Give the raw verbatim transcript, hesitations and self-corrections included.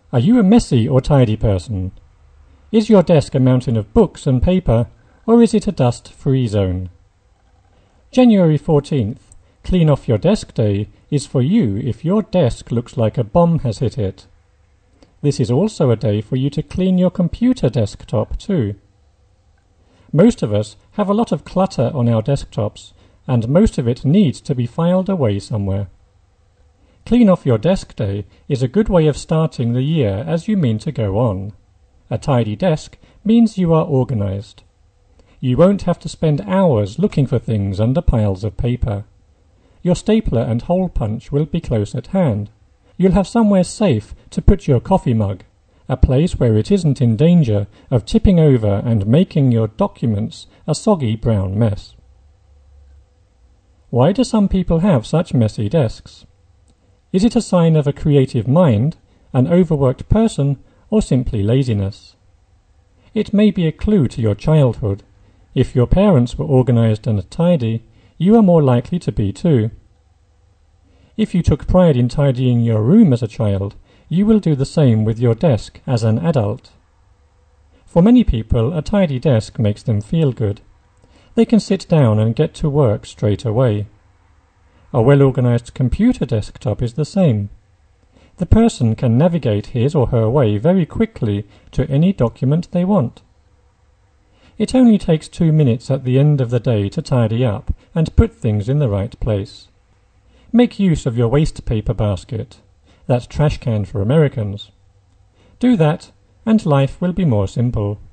Are you a messy or tidy person? Is your desk a mountain of books and paper, or is it a dust-free zone? January fourteenth, Clean Off Your Desk Day, is for you if your desk looks like a bomb has hit it. This is also a day for you to clean your computer desktop too. Most of us have a lot of clutter on our desktops, and most of it needs to be filed away somewhere. Clean Off Your Desk Day is a good way of starting the year as you mean to go on. A tidy desk means you are organized. You won't have to spend hours looking for things under piles of paper. Your stapler and hole punch will be close at hand. You'll have somewhere safe to put your coffee mug, a place where it isn't in danger of tipping over and making your documents a soggy brown mess. Why do some people have such messy desks? Is it a sign of a creative mind, an overworked person, or simply laziness? It may be a clue to your childhood. If your parents were organized and tidy, you are more likely to be too. If you took pride in tidying your room as a child, you will do the same with your desk as an adult. For many people, a tidy desk makes them feel good. They can sit down and get to work straight away. A well-organized computer desktop is the same. The person can navigate his or her way very quickly to any document they want. It only takes two minutes at the end of the day to tidy up and put things in the right place. Make use of your waste paper basket, that trash can for Americans. Do that, and life will be more simple.